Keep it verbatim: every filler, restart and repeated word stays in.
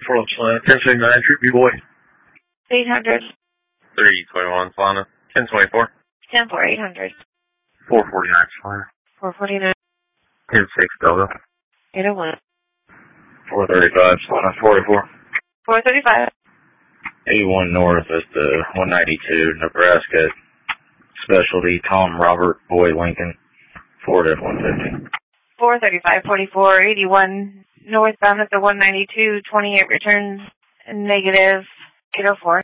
four Left Line, ten seventy-nine, Troop B Boy. eight hundred. three twenty-one, Solana, ten twenty-four. ten four, eight hundred. four forty-nine, Solana. four forty-nine. ten six, Delta. eight oh one. four thirty-five, Solana, four eighty-four. four thirty-five. eighty-one North at the one ninety-two, Nebraska. Specialty, Tom Robert Boy Lincoln, Ford F one fifty. four thirty-five, forty-four, eighty-one, northbound at the one ninety-two, twenty-eight returns, negative, eight oh four.